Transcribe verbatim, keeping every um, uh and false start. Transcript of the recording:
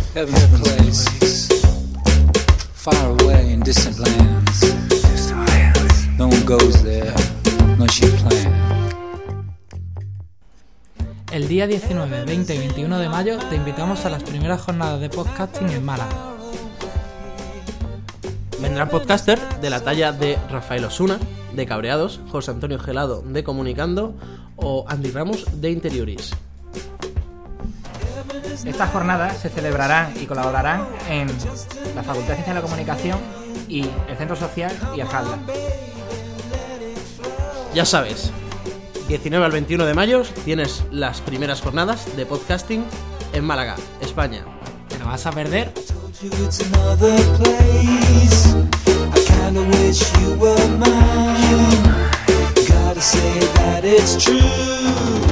Heaven's a place far away in distant lands. No one goes there unless you plan. El día diecinueve, veinte y veintiuno de mayo te invitamos a las primeras jornadas de podcasting en Málaga. Vendrán podcasters de la talla de Rafael Osuna, de Cabreados, José Antonio Gelado, de Comunicando, o Andy Ramos, de Interioris. Estas jornadas se celebrarán y colaborarán en la Facultad de Ciencias de la Comunicación y el Centro Social y el Hadla. Ya sabes, diecinueve al veintiuno de mayo tienes las primeras jornadas de podcasting en Málaga, España. ¿Te lo vas a perder? It's another place. I kinda wish you were mine. Gotta say that it's true.